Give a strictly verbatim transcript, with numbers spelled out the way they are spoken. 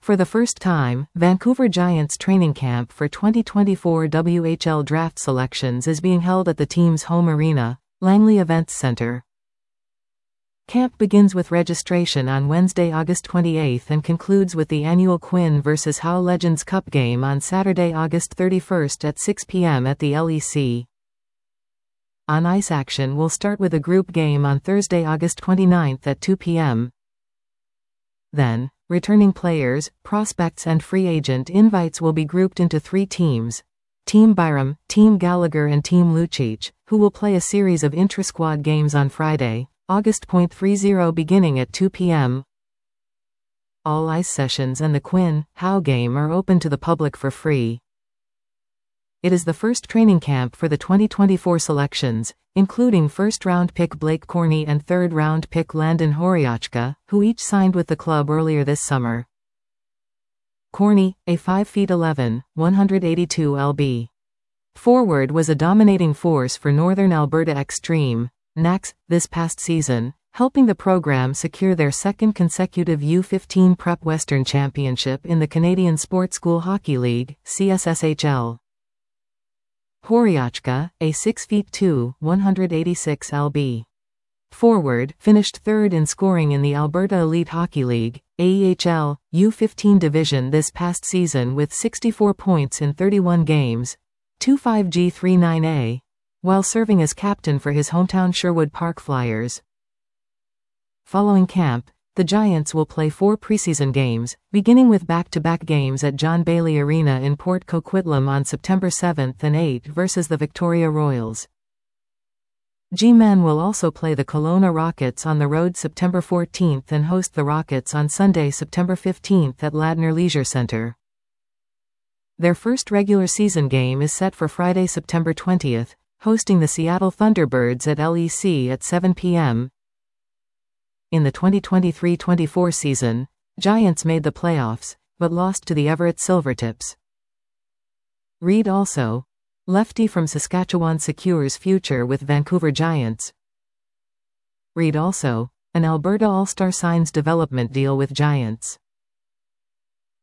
For the first time, Vancouver Giants training camp for twenty twenty-four W H L draft selections is being held at the team's home arena, Langley Events Center. Camp begins with registration on Wednesday, August twenty-eighth and concludes with the annual Quinn versus Howe Legends Cup game on Saturday, August thirty-first at six p m at the L E C. On-ice action will start with a group game on Thursday, August twenty-ninth at two p m Then, returning players, prospects and free agent invites will be grouped into three teams: Team Byram, Team Gallagher and Team Lucic, who will play a series of intra-squad games on Friday, August thirty, beginning at two p m All ice sessions and the Quinn Howe game are open to the public for free. It is the first training camp for the twenty twenty-four selections, including first-round pick Blake Corney and third-round pick Landon Horiachka, who each signed with the club earlier this summer. Corney, a five feet eleven, one hundred eighty-two pounds forward, was a dominating force for Northern Alberta Extreme N A C S this past season, helping the program secure their second consecutive U fifteen Prep Western Championship in the Canadian Sports School Hockey League, C S S H L. Horiachka, a six feet two, one hundred eighty-six pounds forward, finished third in scoring in the Alberta Elite Hockey League, A E H L, U fifteen division this past season with sixty-four points in thirty-one games, twenty-five G thirty-nine A, while serving as captain for his hometown Sherwood Park Flyers. Following camp, the Giants will play four preseason games, beginning with back-to-back games at John Bailey Arena in Port Coquitlam on September seventh and eighth versus the Victoria Royals. G-Men will also play the Kelowna Rockets on the road September fourteenth and host the Rockets on Sunday, September fifteenth at Ladner Leisure Centre. Their first regular season game is set for Friday, September twentieth, hosting the Seattle Thunderbirds at L E C at seven p m In the twenty twenty-three twenty-four season, Giants made the playoffs, but lost to the Everett Silvertips. Read also: lefty from Saskatchewan secures future with Vancouver Giants. Read also: an Alberta All-Star signs development deal with Giants.